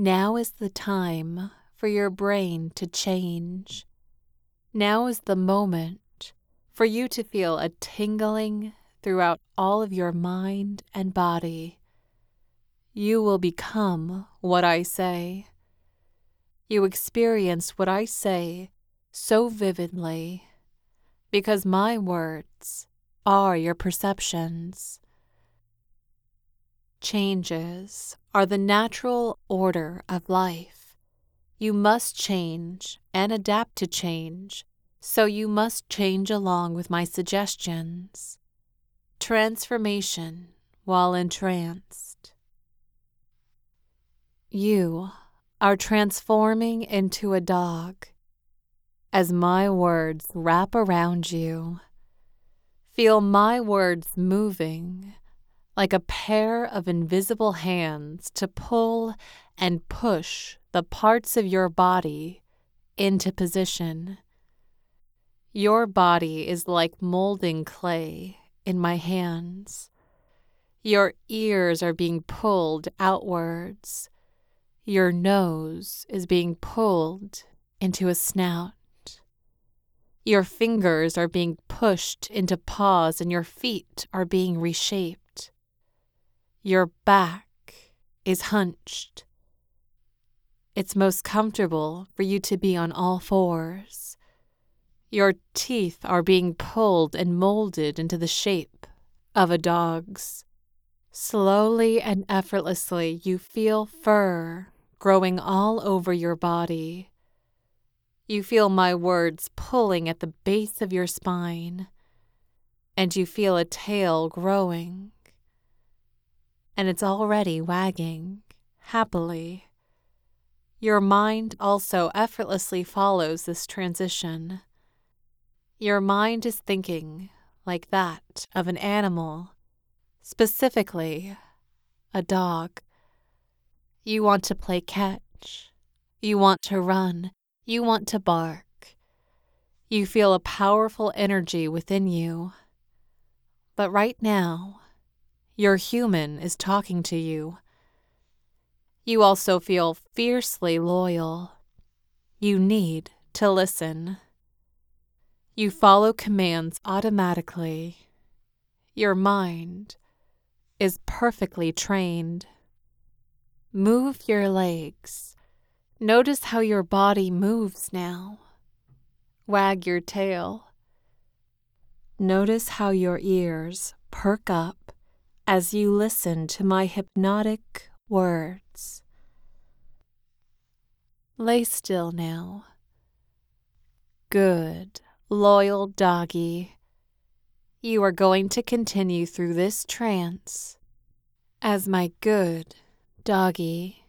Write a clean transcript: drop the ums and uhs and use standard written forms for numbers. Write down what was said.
Now is the time for your brain to change. Now is the moment for you to feel a tingling throughout all of your mind and body. You will become what I say. You experience what I say so vividly because my words are your perceptions. Changes are the natural order of life. You must change and adapt to change, so you must change along with my suggestions. Transformation while entranced. You are transforming into a dog as my words wrap around you. Feel my words moving like a pair of invisible hands to pull and push the parts of your body into position. Your body is like molding clay in my hands. Your ears are being pulled outwards. Your nose is being pulled into a snout. Your fingers are being pushed into paws and your feet are being reshaped. Your back is hunched. It's most comfortable for you to be on all fours. Your teeth are being pulled and molded into the shape of a dog's. Slowly and effortlessly, you feel fur growing all over your body. You feel my words pulling at the base of your spine, and you feel a tail growing. And it's already wagging, happily. Your mind also effortlessly follows this transition. Your mind is thinking like that of an animal, specifically a dog. You want to play catch. You want to run. You want to bark. You feel a powerful energy within you. But right now, your human is talking to you. You also feel fiercely loyal. You need to listen. You follow commands automatically. Your mind is perfectly trained. Move your legs. Notice how your body moves now. Wag your tail. Notice how your ears perk up as you listen to my hypnotic words. Lay still now. Good, loyal doggy. You are going to continue through this trance as my good doggy.